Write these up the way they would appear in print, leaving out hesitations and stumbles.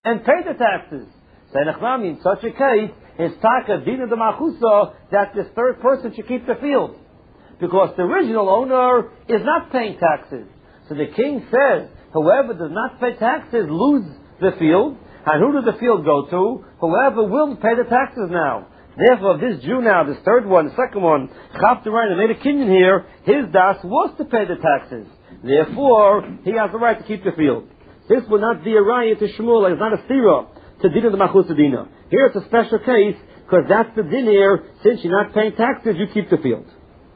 and pay the taxes. So in such a case, it's taka dina de machusa that this third person should keep the field, because the original owner is not paying taxes. So the king says, whoever does not pay taxes lose the field, and who does the field go to? Whoever will pay the taxes now. Therefore, this Jew now, this third one, the second one, Chav D'Oraita made a kinyan here, his das was to pay the taxes. Therefore, he has the right to keep the field. This will not be a raya to Shmuel, it's not a stira to Dina the Machus Dina. Here it's a special case, because that's the din here, since you're not paying taxes, you keep the field.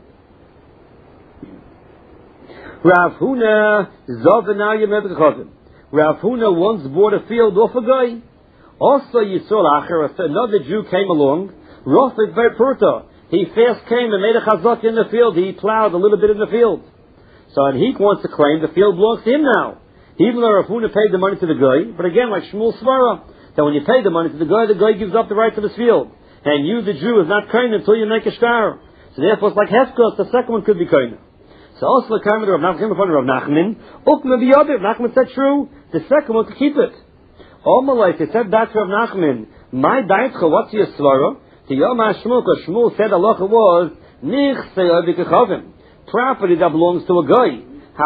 Rav Huna Zavanaya Medrechavim. Rav Huna once bought a field off a guy. Also Yisrael Acher, another Jew came along, Rofik Verpurta. He fast came and made a chazak in the field. He plowed a little bit in the field. So and he wants to claim the field belongs to him now. Even though Rav Huna paid the money to the guy, but again, like Shmuel Svara, that when you pay the money to the guy gives up the right to this field. And you, the Jew, is not kind until you make a star. So therefore it's like Hefkos, the second one could be kind. So also the kind of Rav Nachman, Rav Nachman, Ukma b'yodeh, Nachman said true, the second one could keep it. Omalike, it said back to Rav Nachman, my daitcha, what's your svara? The Yom HaShmuel, because Shmuel said Allah was, property that belongs to a guy.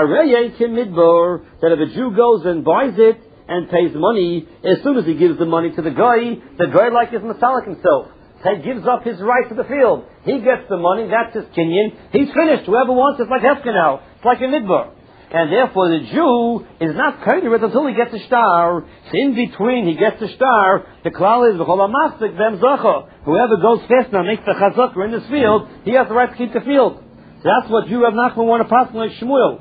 That if a Jew goes and buys it and pays money, as soon as he gives the money to the guy like is masalik himself. He gives up his right to the field. He gets the money, that's his kinyan. He's finished. Whoever wants it's like Hefka now. It's like a midbar. And therefore the Jew is not kaineret until he gets a star. So in between he gets a star, the klal is v'chol ha'mastik them zacha. Whoever goes fast now makes the chazaka in this field, he has the right to keep the field. So that's what you, Rav Nachman, want to pass like Shmuel.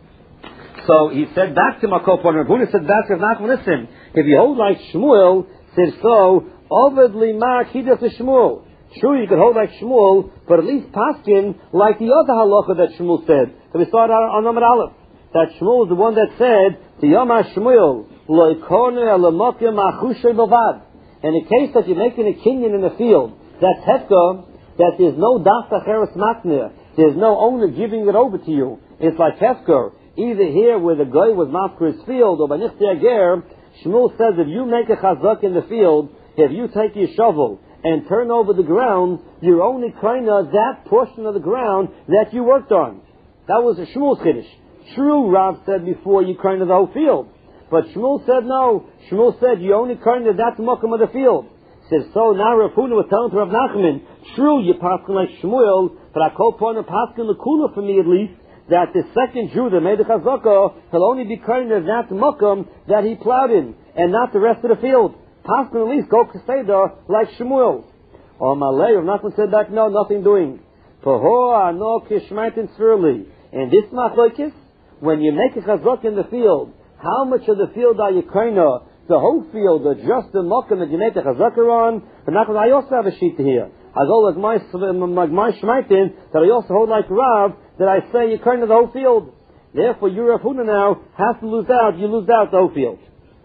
So he said back to Makol Pon, Rav Huna said back to Rav Nachman, listen, if you hold like Shmuel, said so, Oved Limar Kidas Shmuel. Sure, you could hold like Shmuel, but at least paskin like the other halacha that Shmuel said. So we started on Amar Aleph. That Shmuel is the one that said, Tiyam HaShmuel, Loikone Alamokim Achushay Bovad. In the case that you're making a kinyan in the field, that's hefka, that there's no das acheres matneh, there's no owner giving it over to you. It's like hefker. Either here where the guy was mafker his field, or by Nichti Ager, Shmuel says if you make a chazak in the field, if you take your shovel and turn over the ground, you're only kind of that portion of the ground that you worked on. That was a Shmuel's chiddush. True, Rav said before, you kind of the whole field. But Shmuel said no. Shmuel said you only kind of that mukim of the field. Says so now Rav Huna was telling to Rav Nachman, true, you paskin like Shmuel, but I call upon a paskin l'kula for me at least, that the second Jew that made the chazaka, he'll only be kind of that mukim that he plowed in, and not the rest of the field. Paskin at least go kaseda like Shmuel. Or Malay, Rav Nachman said back, no, nothing doing. Poho ano kishmaitin svirli. And this machlokes, when you make a chazak in the field, how much of the field are you kaina? The whole field, or just the mokum that you make a chazak on? And I also have a sheet here. I go like my shmaitin, that I also hold like Rav, that I say you kaina the whole field. Therefore, you Rav Huna now has to lose out. You lose out the whole field.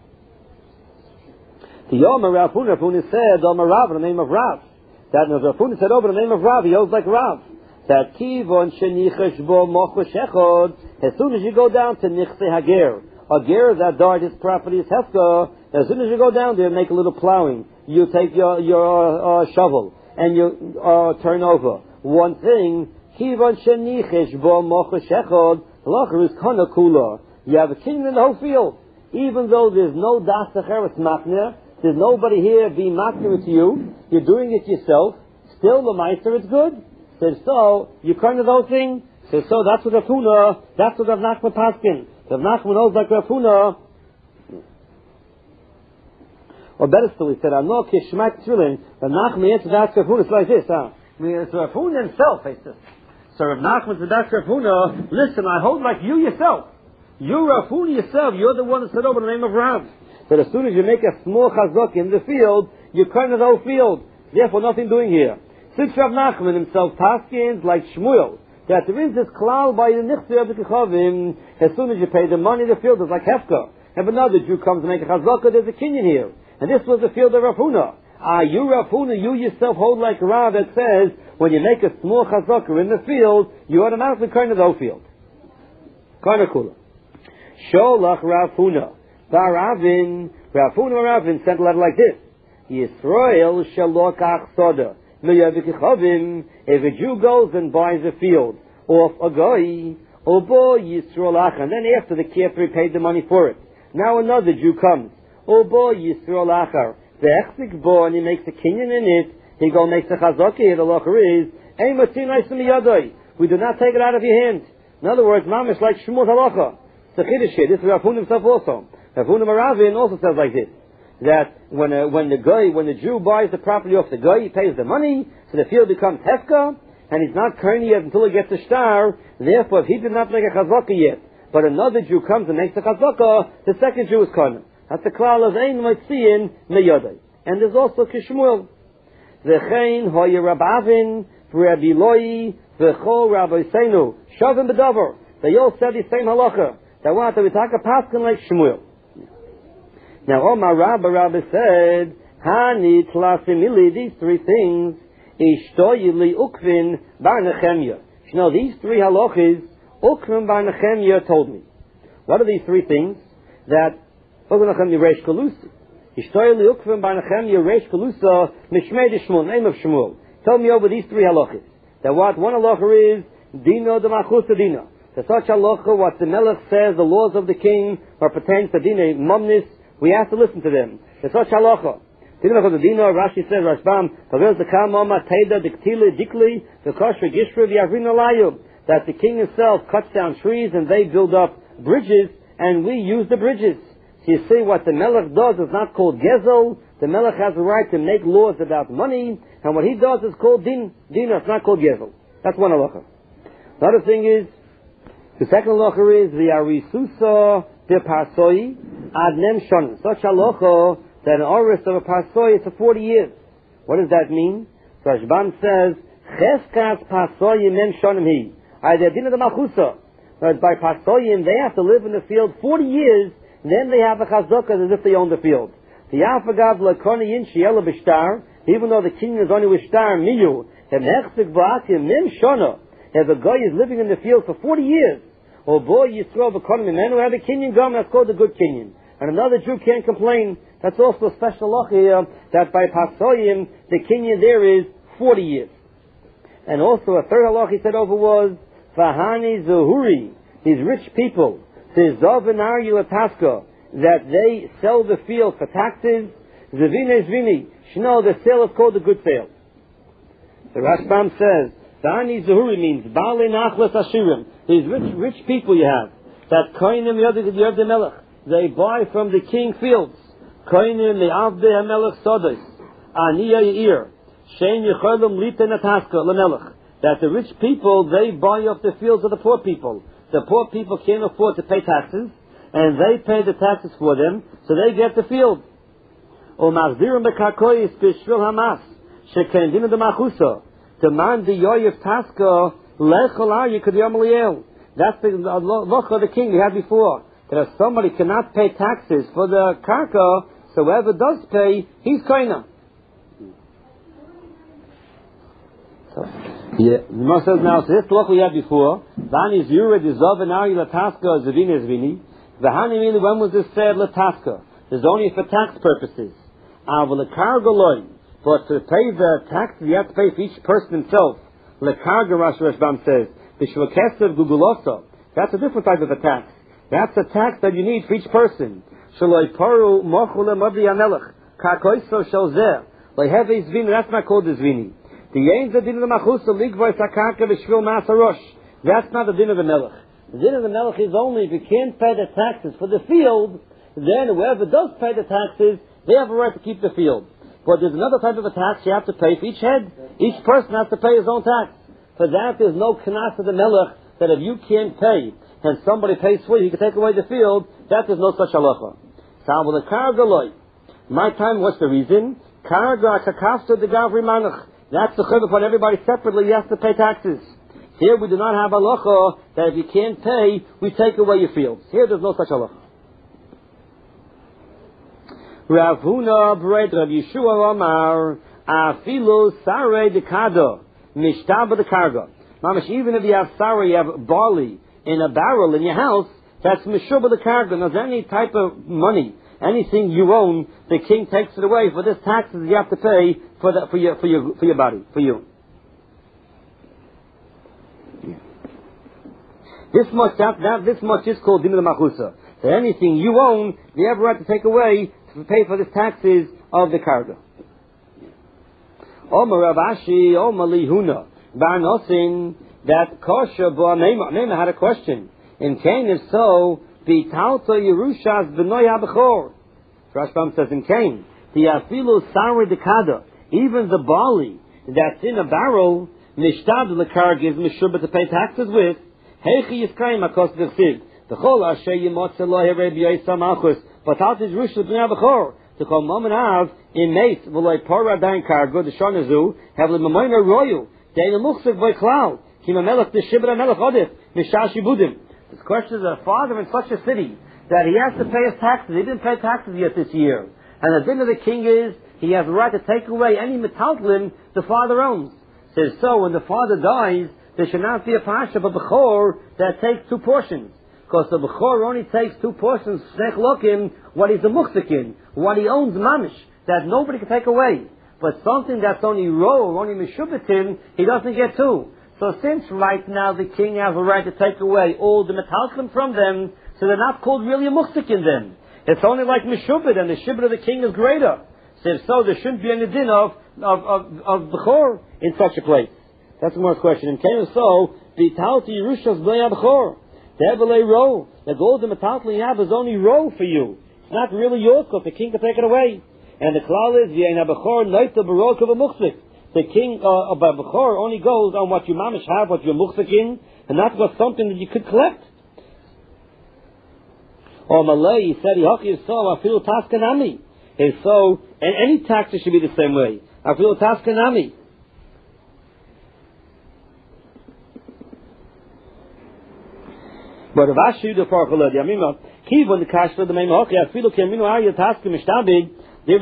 The Yom Rav Huna said, Omar Rav, in the name of Rav. That Rav Huna said over the name of Rav, he holds like Rav. That kivon shenichesh bo mochus echod. As soon as you go down to nichse hager, hager that dart his property is hefka. As soon as you go down there, make a little plowing. You take your shovel and you turn over one thing. Kivon shenichesh bo mochus echod. Halacha is kana kula. You have a king in the whole field, even though there's no das acheres makner. There's nobody here being makner to you. You're doing it yourself. Still, the meister, it's good. Says so, you kind of those things. Says so, that's what Rav Huna, that's what Rav Nachman paskin. Rav Nachman knows like Rav Huna. Or better still, he said, Ano kishmak tefillin. Rav Nachman answered that Rav Huna. It's like this, I mean, it's Rav Huna himself, he says. So Rav Nachman said, that's Rav Huna. Listen, I hold like you yourself. You, Rav Huna yourself, you're the one that said over the name of Rav. That as soon as you make a small chazak in the field, you kind of the whole field. Therefore, nothing doing here. Since Rav Nachman himself paskins like Shmuel, that there is this klal by the nichse of the kechavim, as soon as you pay the money, the field is like hefka. If another Jew comes to make a chazaka, there's a kinyan here. And this was the field of Rav Huna. You Rav Huna, you yourself hold like Rav that says, when you make a small chazaka in the field, you automatically kind of the whole field. Kind of kula. Sholach Rav Huna. Ravin sent a letter like this. Yisrael shalokach soda. If a Jew goes and buys a field off a guy, Obo Yisrael Achar, and then after the carefree paid the money for it, now another Jew comes, Obo Yisrael Achar, the Echzik Bo, and he makes a kinyan in it, he go makes a chazaki, the locher is, we do not take it out of your hand. In other words, mamish like Shmut Halacha. It's a chiddush here. This is Rav Huna himself also. Rav Huna Maravin also says like this, that when the Jew buys the property off the guy, he pays the money, so the field becomes hefka, and he's not kohen yet until he gets a star. Therefore, if he did not make a chazaka yet, but another Jew comes and makes a chazaka, the second Jew is kohen. That's the klal of ein mitziin meyodai. And there's also Kishmuel. V'chein hoye Rabavin v'Rabbi Loi v'chol Rabbi Seinu shavim b'davar. They all said the same halacha. They want to talk a paskin like Shmuel. Now, Omar Rabbi said, Hani tlasimili, these three things, ishtoyili ukvin bar Nechemya. You know, these three halachas, ukvin bar Nechemya told me. What are these three things? That, ukvin Nechemya reish kalusi. Ishtoyili ukvin bar Nechemya reish kalusa, mishmei de Shmuel, name of Shmuel. Tell me over these three halachas. That what one halacha is, dino de machusa dina. To such halacha, what the Melech says, the laws of the king, or pertains to dina mumnis, we have to listen to them. To such halacha. Rashi says, Rashbam, that the king himself cuts down trees and they build up bridges and we use the bridges. So you see what the Melech does is not called Gezel. The Melech has the right to make laws about money, and what he does is called Din. Dina, it's not called Gezel. That's one halacha. The other thing is, the second halacha is the Arisusa de Parsoi ad Nem Shon. Such halacha that an oris of a Parsoi is for 40 years. What does that mean? So Rashbam says, Cheskas Parsoi Nem Shonim Hi. They're din of the Malchusa. By Parsoyim, they have to live in the field 40 years, then they have a chazaka as if they own the field. The Yafagav Lakoni Yin Shiela Bishtar, even though the king is only with Shtar Miyu, if a guy is living in the field for 40 years, or boy Yisrael B'Konim Imenu, have a kinyan gum, that's called a good kinyan. And another Jew can't complain. That's also a special law here, that by Pasoyim, the kinyan there is 40 years. And also a third halach he said over was, Vahani Zuhuri, these rich people, the Zovinar Yulataska, that they sell the field for taxes, Zvine Zvini, Shno, the sale is called a good sale. The Rashbam says, Vahani Zuhuri means, Bali Nachlas Ashirim, these rich people you have, that Koinim Yod the Melech, they buy from the king fields, Koinim the Avde HaMelech Sodos, Aniya Yair, Shein Yecholim Lita Nataska LaMelech, that the rich people, they buy up the fields of the poor people. The poor people can't afford to pay taxes, and they pay the taxes for them, so they get the field. O Machzirim B'Karkoyis B'Shvil Hamas, Sheken Dina D'Machusa, demand the Yoyev Taska, Lechol Arye K'Yom Liel. That's the loch of the king we had before. That if somebody cannot pay taxes for the karka, so whoever does pay, he's koina. Yeah, the Gemara says now, so this loch we had before, Vani Zura Dizov and Ari Lataska Zavina Zvini. Vahani meaning when was this said Lataska? It's only for tax purposes. Avalakargoloi. But to pay the tax, you have to pay for each person himself. Lekarga Rashbam says, Bishvakesav Gugulosa. That's a different type of a tax. That's a tax that you need for each person. Shaloi Paru Mochule Mabdi Amelech. Karkoiso Shalzer. Leheve Zvini, that's not called the Zvini. The Yain's the din of the Machusa, Ligvoy Sakarka, Vishvil Masarosh. That's not the din of the Melech. The din of the Melech is only if you can't pay the taxes for the field, then whoever does pay the taxes, they have a right to keep the field. But there's another type of a tax you have to pay for each head. Each person has to pay his own tax. For that, there's no knas of the Melech, that if you can't pay, and somebody pays for you, he can take away the field, that is no such halacha. So, the Kargaloi. My time, what's the reason? Karga kakafta de gavri manach. That's the chiyuv upon everybody separately. You have to pay taxes. Here we do not have halacha that if you can't pay, we take away your fields. Here there's no such halacha. Rav Huna b'reit Rav Yeshua Amar afilu sarei dekado mishtaba dekarga. Mamash, even if you have sarei, you have barley in a barrel in your house, that's meshubah the karga. Now, any type of money, anything you own, the king takes it away for this taxes you have to pay for your body, for you. Yeah. This much is called din machusa. So anything you own, you have a right to take away to pay for the taxes of the karga. Omer Rav Ashi, Omer Lihuna, Bar Nosin, that kosher bo Mema had a question. In Cain, if so, Bitalto Yerushas B'noi HaBechor. Rashbam says in Cain, the Afilu Sari Dekada, even the barley that's in a barrel, Nishtad Lekarg is Meshubah to pay taxes with, Heichi Yiskayim Akos Dechsid, the Chol Asher Yemot Selohi Rebbe Yisam Achus, Batalto Yerushas B'noi HaBechor, to call Mom and Av, in Mace, V'loi Porra Dain Kargo, the Shonazu, have the Mamoina Royu, Dein Muchsik Voi Klau, Kim HaMelech, the Shibra Melech Odif, Mishashi Budim. This question is a father in such a city that he has to pay his taxes. He didn't pay taxes yet this year. And the din of the king is he has the right to take away any metaltlin the father owns. Says so when the father dies, there should not be a pasha of a bechor that takes 2 portions. Because the bechor only takes 2 portions, sech lokim, what he's a muchzikin, what he owns mamish, that nobody can take away. But something that's only row, only mishubatin, he doesn't get 2. So since right now the king has a right to take away all the metalchim from them, so they're not called really a muchzikin then. It's only like meshubit, and the shibud of the king is greater. So if so, there shouldn't be any din of bechor in such a place. That's the more question. In case so, the talti Yerushas b'nei bechor, the ebelei row, the gold and metalchim you have is only row for you. It's not really yours, because the king can take it away. And the klal is v'yein bechor noita barok of a muchzik. The king of Bechor only goes on what you mamish have, what you're muchzikin, and not what something that you could collect. Or Malay, he said, Yochi so, I feel taskanami. And so, and any taxes should be the same way. I feel taskanami. But if I shoot the farchalad, Yamima, Kiva the cash for the main hockey, I feel Kamino Arya Taskim Ishtabig. If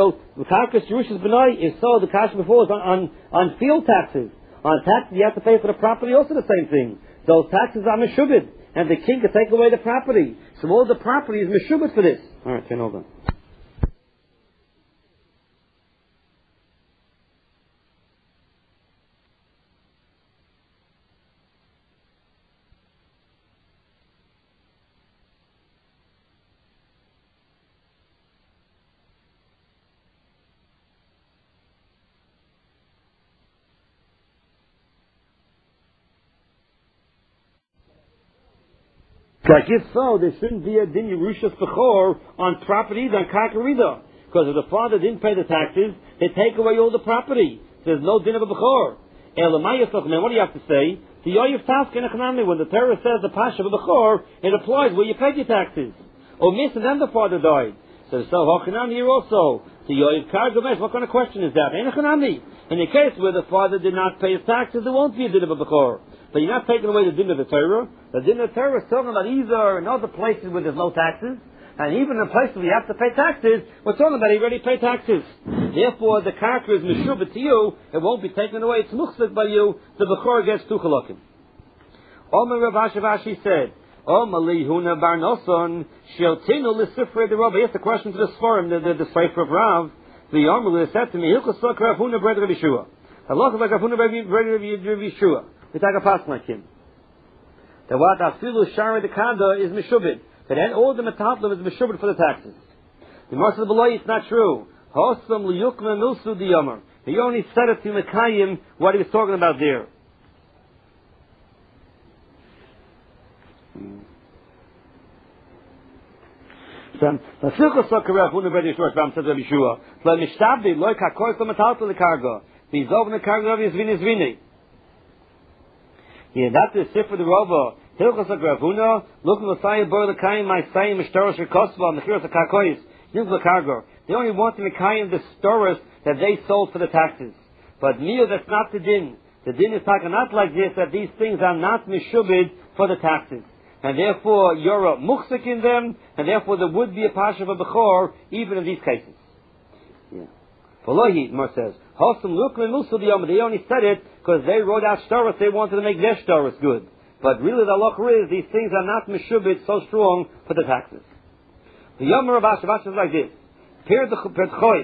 so, the cash before is on field taxes. On taxes, you have to pay for the property, also the same thing. Those taxes are meshubid, and the king can take away the property. So all the property is meshubid for this. Alright, turn over. Like if so, there shouldn't be a din Yerushas Bechor on property on Kakarida. Because if the father didn't pay the taxes, they take away all the property. There's no din of a Bechor. What do you have to say? When the Torah says the Pasha of a Bechor, it applies where you paid your taxes. Or miss and then the father died. So Hochanami here also. The Yoiv Kargomesh, what kind of question is that? In the case where the father did not pay his taxes, there won't be a din of a Bechor. But you're not taking away the din of the Torah. The din of the Torah is talking about either in other places where there's no taxes, and even in places where you have to pay taxes, we're talking about you already pay taxes. Therefore, the character is meshubah to you, it won't be taken away, it's muchzik by you, the Bechor gets 2 chalakim. Omer Rav Ashi said, Omer Lihuna bar Noson, Sheltinu l'sifrei the Rabbi. Here's the question to the Sforim, the Sefer of Rav. The Omer said to me, Hilchos Sok Rav Huna bread Rav Yeshua. Allah like Rav Huna bread Rav Yeshua. We take a pass like him. That what Afilu Shari the Kanda is Meshubid. That all the Metatlim is Meshubid for the taxes. The Master of the Beloy, it's not true. Hosam liyukma milsu diyamar. He only said it to Mekayim what he was talking about there. Nasirka Sakarev Huna Bedi Shor Shvam says Rabbi Yeshua. Like Mishtabdi Loik HaKoy Sa Metatlim the Karga. Bizov the Karga of Yizvini. Yeah, that's the Sifra the Rova. Hilchos HaGravuna, look at the Messiah, Bor L'Kayim, my Sayim, Mishtarosh, Rekosva, Mechiros HaKakoyis, Hilchos HaKargor. They only want to Mekayim the stores that they sold for the taxes. But Mio, that's not the din. The din is talking not like this, that these things are not Meshubid for the taxes. And therefore, you're a muchzik in them, and therefore there would be a Pasha of a Bechor, even in these cases. Yeah. V'lohi, Mar says, Hosam Lukman Musa Diyom, they only said it because they wrote out Shtaros, they wanted to make their Shtaros good. But really the halacha is, these things are not meshubit so strong for the taxes. The Yomer of Rashi is like this. Pir the chois.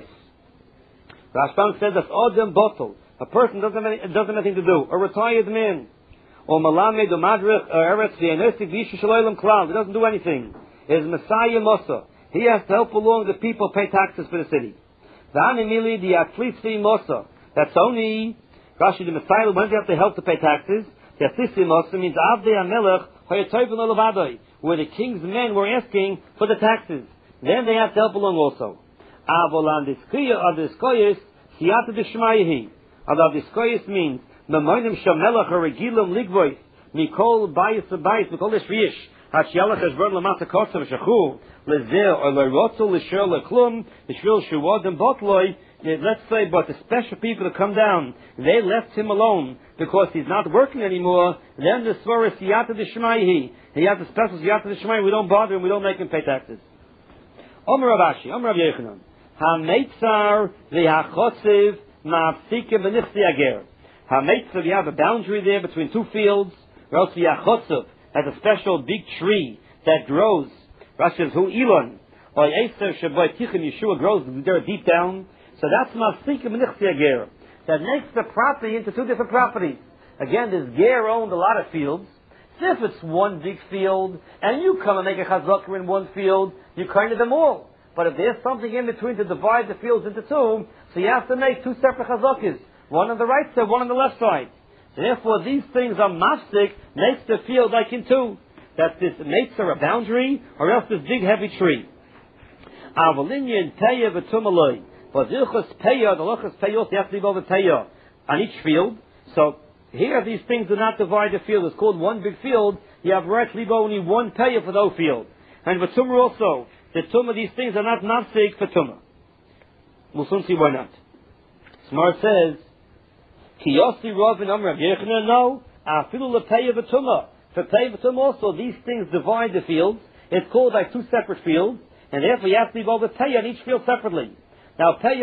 Rashbam says that Odem bottle. A person doesn't have anything to do. A retired man. Or Malamed or Madrich or Eretz V'yanesik V'yishu Shaloylam Klal. He doesn't do anything. Is Messiah Mosa. He has to help along the people pay taxes for the city. V'animili the Atlisi Mosa. That's only Rashi the Messiah. When does he have to help to pay taxes? The Atlisi Mosa means Avdei HaMelech Hayatoyven Olavadoi, where the king's men were asking for the taxes. Then they have to help along also. Avolan Diskoyes Diskoyes Siyata Dishmayihi. Adav Diskoyes means Memoinim Shamelach Regilam Ligvois Mikol Bayis Bayis Mikol Ishriish Hashyalach Hashbon Lamata Kosav Shachu Lezer or Lerotzel Lishir Leklum Lishvil Shuwadim Botloi. Let's say, but the special people to come down, they left him alone because he's not working anymore. Then the Svara Siyata Dishmayihi. He has a special Siyata Dishmayihi. We don't bother him. We don't make him pay taxes. Omer Ravashi, Omer Rav Yechanan. Ha-meitzar v'ha-chotziv ma'afsikim v'nichti ager. Ha-meitzar, we have a boundary there between two fields. Or else v'ha-chotziv has a special big tree that grows. Rashi says, hu ilon. Or Eser sheboy tichim Yeshua grows there deep down. So that's ma'afsikim v'nichti ager. That makes the property into two different properties. Again, this ger owned a lot of fields. So if it's one big field, and you come and make a chazakah in one field, you kind of them all. But if there's something in between to divide the fields into two, so you have to make two separate chazakahs. One on the right side, one on the left side. So therefore, these things are mafsik, makes the field like in two. That this makes a boundary, or else this big heavy tree. Avalinyan teya v'tumaloi. But ilchus teya, the ilchus teyos, you have to leave over teya on each field. So here these things do not divide the field. It's called one big field. You have right to leave only one teya for the whole field. And for tumah also, the tumah, these things are not mafsik for tumah. We'll soon see why not. Smart says, Kiyosi Rav and Amr Rav Yechanan, no, afilu lepeya v'tumah. For pay v'tumah also, these things divide the fields. It's called like two separate fields, and therefore you have to leave over pay on each field separately. Now pay